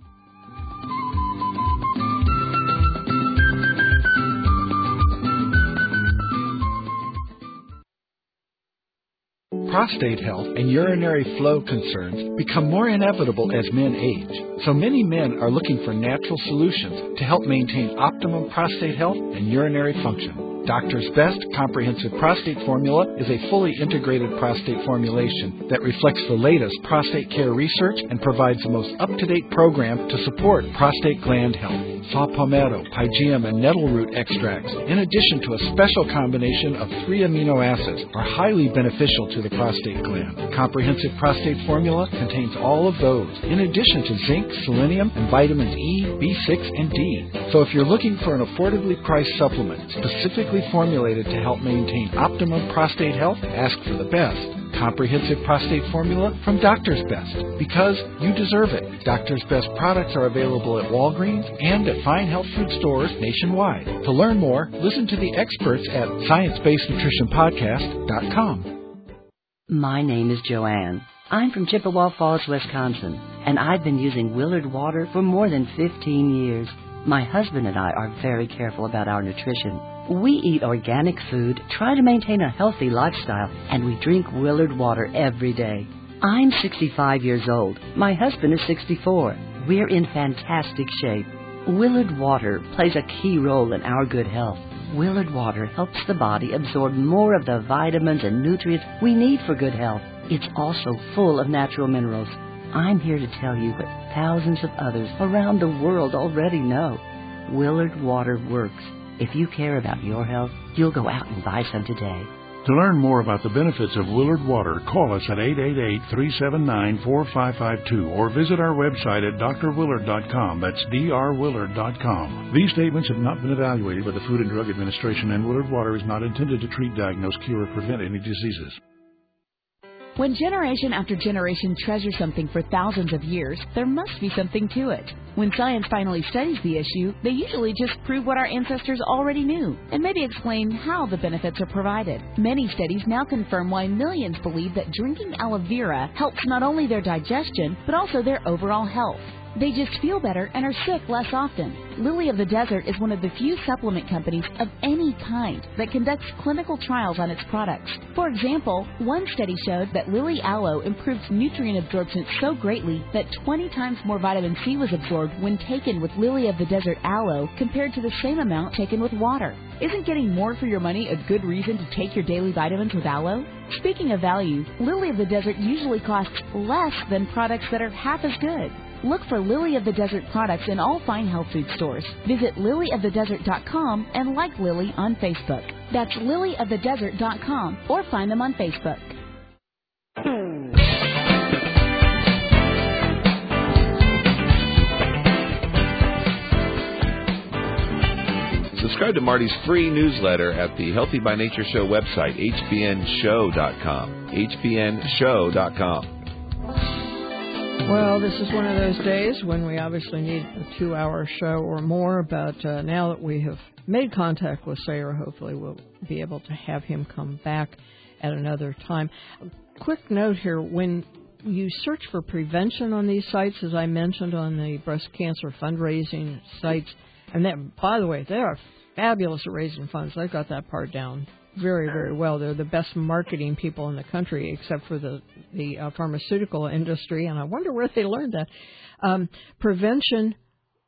H: Prostate health and urinary flow concerns become more inevitable as men age. So many men are looking for natural solutions to help maintain optimum prostate health and urinary function. Doctor's Best Comprehensive Prostate Formula is a fully integrated prostate formulation that reflects the latest prostate care research and provides the most up-to-date program to support prostate gland health. Saw palmetto, pygeum, and nettle root extracts, in addition to a special combination of 3 amino acids, are highly beneficial to the prostate gland. Comprehensive Prostate Formula contains all of those, in addition to zinc, selenium, and vitamins E, B6, and D. So if you're looking for an affordably priced supplement specifically formulated to help maintain optimum prostate health, ask for the best. Comprehensive Prostate Formula from Doctor's Best, because you deserve it. Doctor's Best products are available at Walgreens and at fine health food stores nationwide. To learn more, listen to the experts at ScienceBasedNutritionPodcast.com.
I: My name is Joanne. I'm from Chippewa Falls, Wisconsin, and I've been using Willard water for more than 15 years. My husband and I are very careful about our nutrition. We eat organic food, try to maintain a healthy lifestyle, and we drink Willard water every day. I'm 65 years old. My husband is 64. We're in fantastic shape. Willard water plays a key role in our good health. Willard water helps the body absorb more of the vitamins and nutrients we need for good health. It's also full of natural minerals. I'm here to tell you what thousands of others around the world already know. Willard water works. If you care about your health, you'll go out and buy some today.
J: To learn more about the benefits of Willard water, call us at 888-379-4552 or visit our website at drwillard.com. That's drwillard.com. These statements have not been evaluated by the Food and Drug Administration, and Willard water is not intended to treat, diagnose, cure, or prevent any diseases.
K: When generation after generation treasure something for thousands of years, there must be something to it. When science finally studies the issue, they usually just prove what our ancestors already knew and maybe explain how the benefits are provided. Many studies now confirm why millions believe that drinking aloe vera helps not only their digestion, but also their overall health. They just feel better and are sick less often. Lily of the Desert is one of the few supplement companies of any kind that conducts clinical trials on its products. For example, one study showed that Lily Aloe improves nutrient absorption so greatly that 20 times more vitamin C was absorbed when taken with Lily of the Desert Aloe compared to the same amount taken with water. Isn't getting more for your money a good reason to take your daily vitamins with aloe? Speaking of value, Lily of the Desert usually costs less than products that are half as good. Look for Lily of the Desert products in all fine health food stores. Visit lilyofthedesert.com and like Lily on Facebook. That's lilyofthedesert.com or find them on Facebook.
B: Subscribe to Marty's free newsletter at the Healthy by Nature Show website, hbnshow.com. hbnshow.com.
C: Well, this is one of those days when we obviously need a 2-hour show or more, but now that we have made contact with Sayer, hopefully we'll be able to have him come back at another time. A quick note here, when you search for prevention on these sites, as I mentioned on the breast cancer fundraising sites, and that, by the way, they are fabulous at raising funds. They've got that part down very, very well. They're the best marketing people in the country, except for the pharmaceutical industry, and I wonder where they learned that. Prevention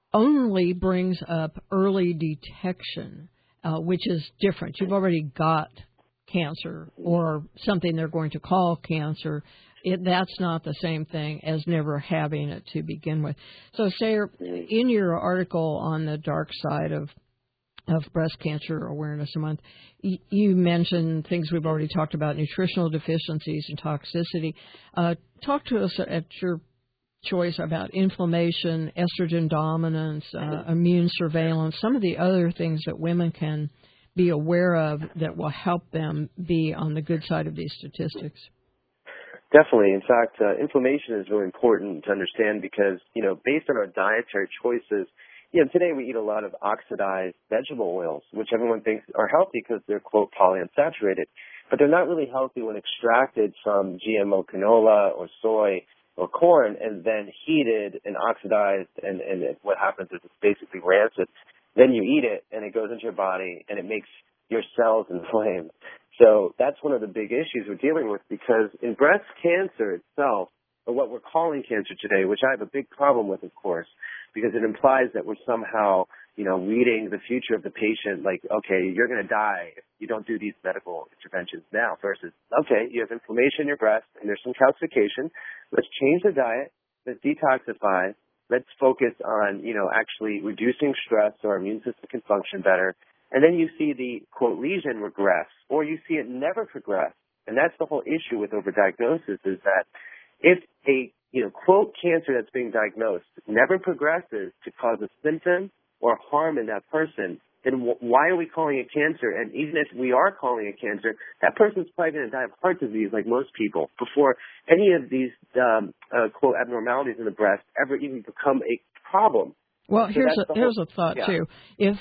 C: only brings up early detection, which is different. You've already got cancer or something they're going to call cancer. That's not the same thing as never having it to begin with. So, Sayer, in your article on the dark side of Breast Cancer Awareness Month, you mentioned things we've already talked about, nutritional deficiencies and toxicity. Talk to us at your choice about inflammation, estrogen dominance, immune surveillance, some of the other things that women can be aware of that will help them be on the good side of these statistics.
A: Definitely. In fact, inflammation is really important to understand because, based on our dietary choices, today we eat a lot of oxidized vegetable oils, which everyone thinks are healthy because they're, quote, polyunsaturated. But they're not really healthy when extracted from GMO canola or soy or corn and then heated and oxidized, and what happens is it's basically rancid. Then you eat it, and it goes into your body, and it makes your cells inflamed. So that's one of the big issues we're dealing with, because in breast cancer itself, or what we're calling cancer today, which I have a big problem with, of course, because it implies that we're somehow, reading the future of the patient, like, okay, you're going to die if you don't do these medical interventions now, versus, okay, you have inflammation in your breast and there's some calcification. Let's change the diet. Let's detoxify. Let's focus on, actually reducing stress so our immune system can function better. And then you see the, quote, lesion regress, or you see it never progress. And that's the whole issue with overdiagnosis, is that if a, quote, cancer that's being diagnosed never progresses to cause a symptom or harm in that person, then why are we calling it cancer? And even if we are calling it cancer, that person's probably going to die of heart disease like most people before any of these, quote, abnormalities in the breast ever even become a problem.
C: Well, so here's a thought, too. If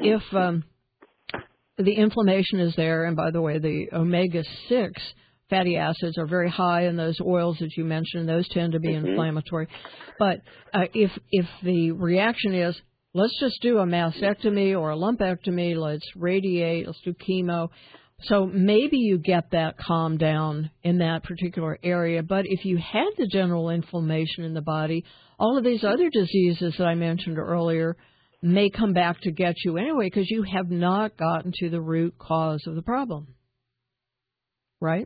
C: the inflammation is there, and by the way, the omega-6 fatty acids are very high in those oils that you mentioned. Those tend to be inflammatory. But if the reaction is, let's just do a mastectomy or a lumpectomy, let's radiate, let's do chemo, so maybe you get that calm down in that particular area. But if you had the general inflammation in the body, all of these other diseases that I mentioned earlier may come back to get you anyway, because you have not gotten to the root cause of the problem. Right?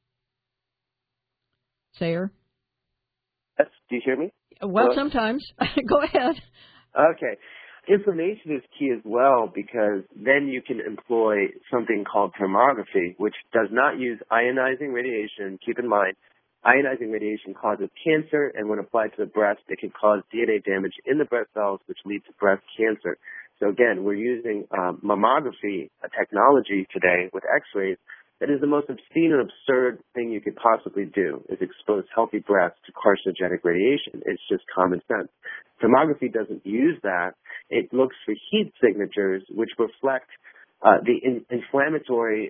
C: Sayer?
A: Yes. Do you hear me?
C: Well, sometimes. Go ahead.
A: Okay. Inflammation is key as well, because then you can employ something called thermography, which does not use ionizing radiation. Keep in mind, ionizing radiation causes cancer, and when applied to the breast, it can cause DNA damage in the breast cells, which leads to breast cancer. So again, we're using mammography technology today with X-rays that is the most obscene and absurd thing you could possibly do, is expose healthy breasts to carcinogenic radiation. It's just common sense. Thermography doesn't use that. It looks for heat signatures which reflect the inflammatory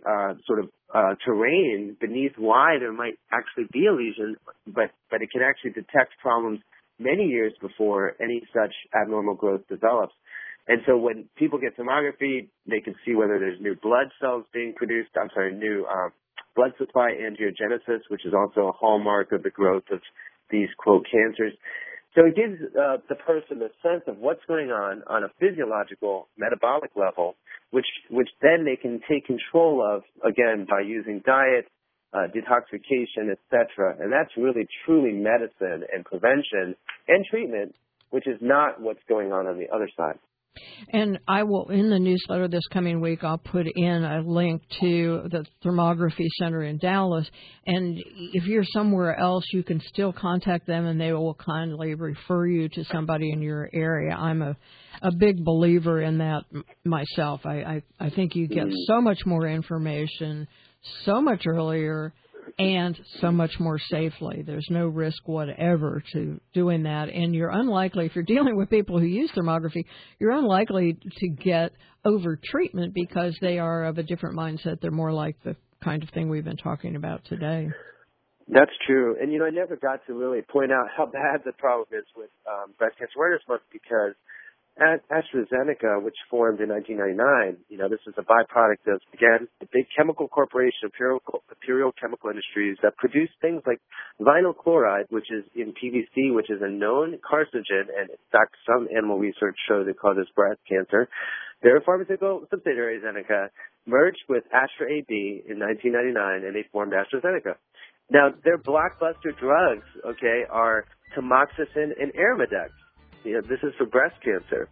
A: terrain beneath why there might actually be a lesion, but it can actually detect problems many years before any such abnormal growth develops. And so when people get thermography, they can see whether there's new blood cells being produced, new blood supply angiogenesis, which is also a hallmark of the growth of these, quote, cancers. So it gives the person a sense of what's going on a physiological, metabolic level, which then they can take control of, again, by using diet, detoxification, etc. And that's really, truly medicine and prevention and treatment, which is not what's going on the other side.
C: And I will, in the newsletter this coming week, I'll put in a link to the Thermography Center in Dallas. And if you're somewhere else, you can still contact them, and they will kindly refer you to somebody in your area. I'm a big believer in that myself. I think you get so much more information so much earlier and so much more safely. There's no risk whatever to doing that. And you're unlikely, if you're dealing with people who use thermography, you're unlikely to get over-treatment because they are of a different mindset. They're more like the kind of thing we've been talking about today.
A: That's true. And, I never got to really point out how bad the problem is with Breast Cancer Awareness Month, because AstraZeneca, which formed in 1999, this is a byproduct of, again, the big chemical corporation, Imperial Chemical Industries, that produce things like vinyl chloride, which is in PVC, which is a known carcinogen, and in fact, some animal research shows it causes breast cancer. Their pharmaceutical subsidiary, Zeneca, merged with Astra AB in 1999, and they formed AstraZeneca. Now, their blockbuster drugs, are tamoxifen and Arimidex. This is for breast cancer.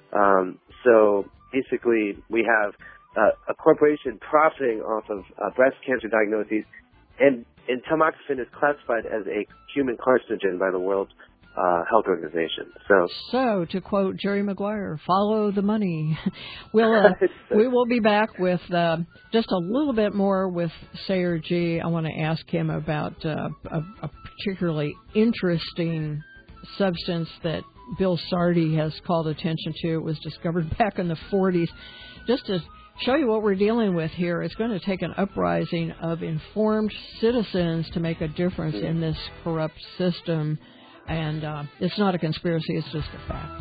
A: So basically, we have a corporation profiting off of breast cancer diagnoses, and tamoxifen is classified as a human carcinogen by the World Health Organization. So
C: to quote Jerry Maguire, follow the money. We will be back with just a little bit more with Sayer Ji. I want to ask him about a particularly interesting substance that Bill Sardi has called attention to. It was discovered back in the 40s. Just to show you what we're dealing with here, it's going to take an uprising of informed citizens to make a difference in this corrupt system. And it's not a conspiracy, it's just a fact.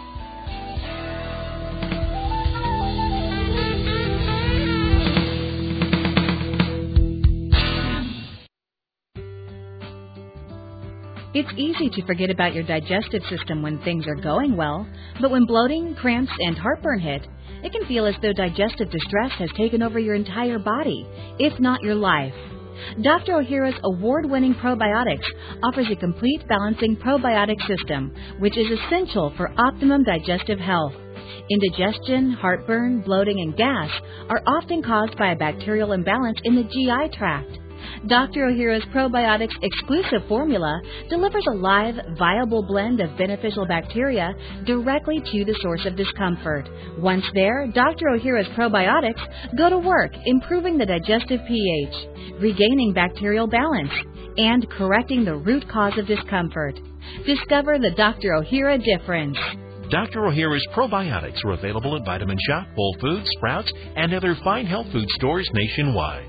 D: It's easy to forget about your digestive system when things are going well, but when bloating, cramps, and heartburn hit, it can feel as though digestive distress has taken over your entire body, if not your life. Dr. Ohhira's award-winning probiotics offers a complete balancing probiotic system, which is essential for optimum digestive health. Indigestion, heartburn, bloating, and gas are often caused by a bacterial imbalance in the GI tract. Dr. Ohhira's probiotics exclusive formula delivers a live, viable blend of beneficial bacteria directly to the source of discomfort. Once there, Dr. Ohhira's probiotics go to work improving the digestive pH, regaining bacterial balance, and correcting the root cause of discomfort. Discover the Dr. Ohhira difference.
E: Dr. Ohhira's probiotics are available at Vitamin Shop, Whole Foods, Sprouts, and other fine health food stores nationwide.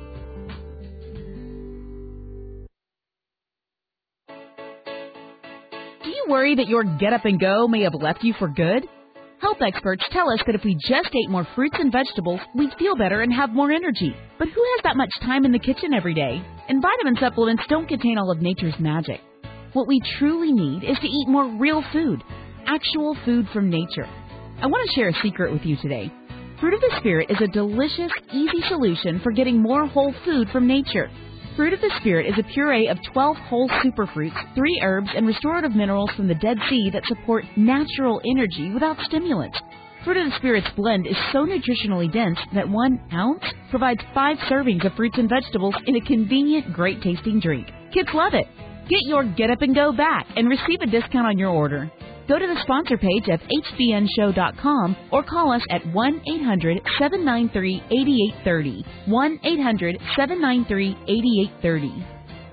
K: Worry that your get up and go may have left you for good? Health experts tell us that if we just ate more fruits and vegetables, we'd feel better and have more energy. But who has that much time in the kitchen every day? And vitamin supplements don't contain all of nature's magic. What we truly need is to eat more real food, actual food from nature. I want to share a secret with you today. Fruit of the Spirit is a delicious, easy solution for getting more whole food from nature. Fruit of the Spirit is a puree of 12 whole superfruits, 3 herbs, and restorative minerals from the Dead Sea that support natural energy without stimulants. Fruit of the Spirit's blend is so nutritionally dense that 1 ounce provides 5 servings of fruits and vegetables in a convenient, great-tasting drink. Kids love it. Get your Get Up and Go back and receive a discount on your order. Go to the sponsor page of hbnshow.com or call us at 1-800-793-8830. 1-800-793-8830.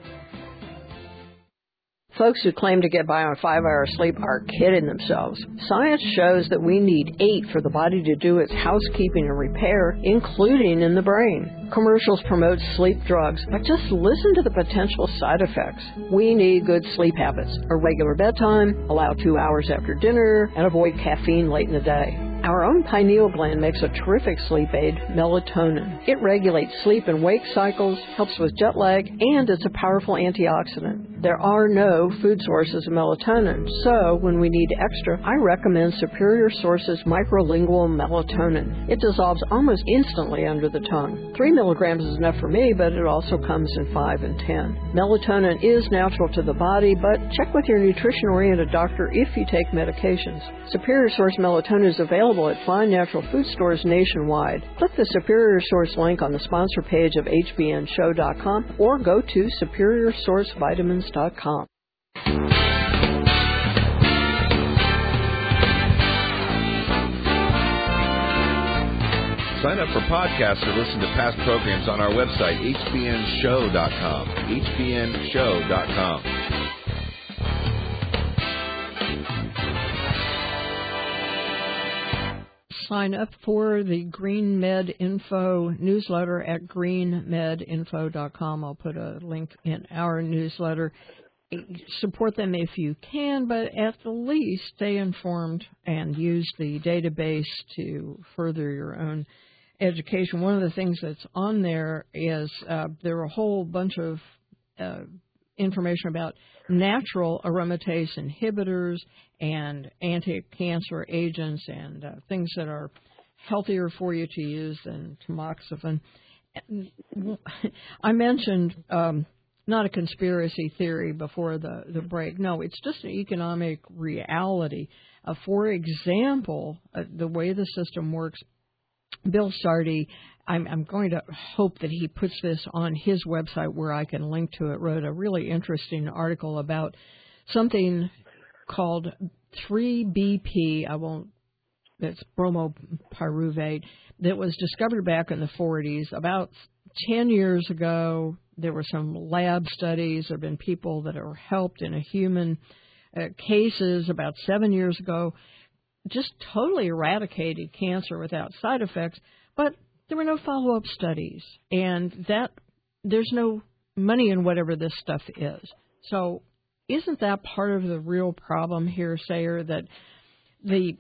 C: Folks who claim to get by on 5-hour sleep are kidding themselves. Science shows that we need 8 for the body to do its housekeeping and repair, including in the brain. Commercials promote sleep drugs, but just listen to the potential side effects. We need good sleep habits, a regular bedtime, allow 2 hours after dinner, and avoid caffeine late in the day. Our own pineal gland makes a terrific sleep aid, melatonin. It regulates sleep and wake cycles, helps with jet lag, and it's a powerful antioxidant. There are no food sources of melatonin, so when we need extra, I recommend Superior Sources Microlingual Melatonin. It dissolves almost instantly under the tongue. 3 milligrams is enough for me, but it also comes in 5 and 10. Melatonin is natural to the body, but check with your nutrition-oriented doctor if you take medications. Superior Source Melatonin is available at fine natural food stores nationwide. Click the Superior Source link on the sponsor page of hbnshow.com or go to superiorsourcevitamins.com.
B: Sign up for podcasts or listen to past programs on our website, hbnshow.com. hbnshow.com.
C: Sign up for the Green Med Info newsletter at greenmedinfo.com. I'll put a link in our newsletter. Support them if you can, but at the least stay informed and use the database to further your own education. One of the things that's on there is there are a whole bunch of information about natural aromatase inhibitors and anti-cancer agents and things that are healthier for you to use than tamoxifen. I mentioned not a conspiracy theory before the break. No, it's just an economic reality. For example, the way the system works, Bill Sardi, I'm going to hope that he puts this on his website where I can link to it, wrote a really interesting article about something called 3BP, that's bromopyruvate, that was discovered back in the 40s. About 10 years ago, there were some lab studies. There have been people that are helped in a human cases about 7 years ago. Just totally eradicated cancer without side effects, but there were no follow-up studies, and that there's no money in whatever this stuff is. So isn't that part of the real problem here, Sayer, that the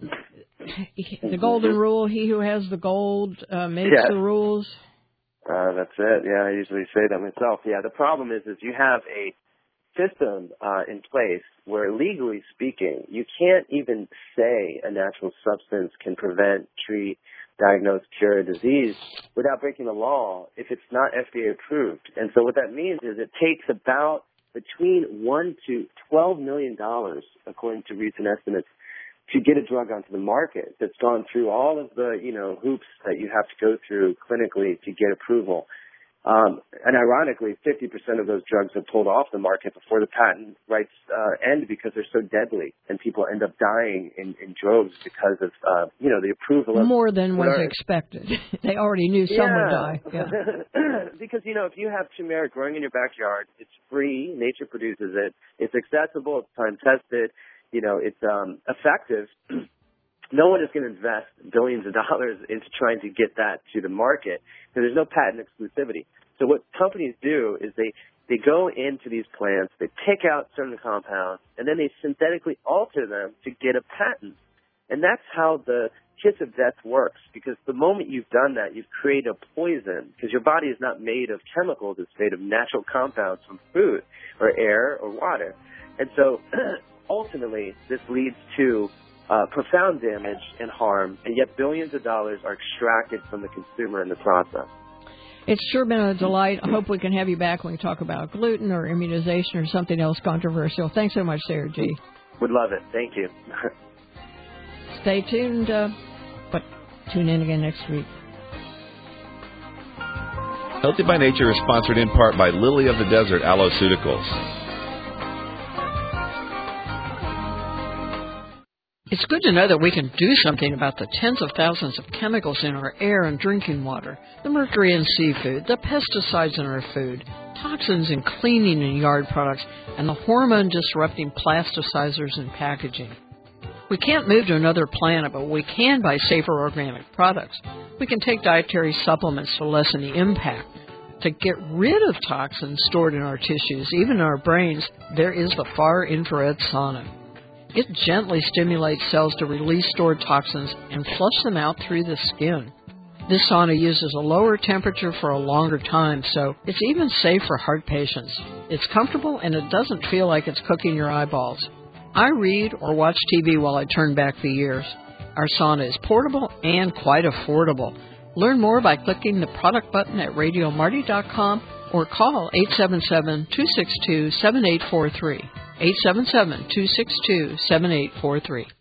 C: golden rule, he who has the gold makes the rules?
A: That's it. Yeah, I usually say that myself. Yeah, the problem is you have a system in place where, legally speaking, you can't even say a natural substance can prevent, treat, diagnose, cure a disease without breaking the law if it's not FDA approved. And so what that means is it takes about between $1 to $12 million, according to recent estimates, to get a drug onto the market that's gone through all of the, hoops that you have to go through clinically to get approval. And ironically, 50% of those drugs are pulled off the market before the patent rights end because they're so deadly, and people end up dying in droves because of, the approval of...
C: More than was expected. They already knew some would die. Yeah.
A: Because, if you have turmeric growing in your backyard, it's free, nature produces it, it's accessible, it's time-tested, it's effective. No one is going to invest billions of dollars into trying to get that to the market because there's no patent exclusivity. So what companies do is they go into these plants, they pick out certain compounds, and then they synthetically alter them to get a patent. And that's how the kiss of death works, because the moment you've done that, you've created a poison, because your body is not made of chemicals, it's made of natural compounds from food or air or water. And so ultimately this leads to profound damage and harm, and yet billions of dollars are extracted from the consumer in the process.
C: It's sure been a delight. I hope we can have you back when we talk about gluten or immunization or something else controversial. Thanks so much, Sarah G.
A: Would love it. Thank you.
C: Stay tuned, but tune in again next week.
B: Healthy by Nature is sponsored in part by Lily of the Desert Aloe-Ceuticals.
C: It's good to know that we can do something about the tens of thousands of chemicals in our air and drinking water, the mercury in seafood, the pesticides in our food, toxins in cleaning and yard products, and the hormone-disrupting plasticizers in packaging. We can't move to another planet, but we can buy safer organic products. We can take dietary supplements to lessen the impact. To get rid of toxins stored in our tissues, even in our brains, there is the far infrared sauna. It gently stimulates cells to release stored toxins and flush them out through the skin. This sauna uses a lower temperature for a longer time, so it's even safe for heart patients. It's comfortable and it doesn't feel like it's cooking your eyeballs. I read or watch TV while I turn back the years. Our sauna is portable and quite affordable. Learn more by clicking the product button at RadioMarty.com or call 877-262-7843. 877-262-7843.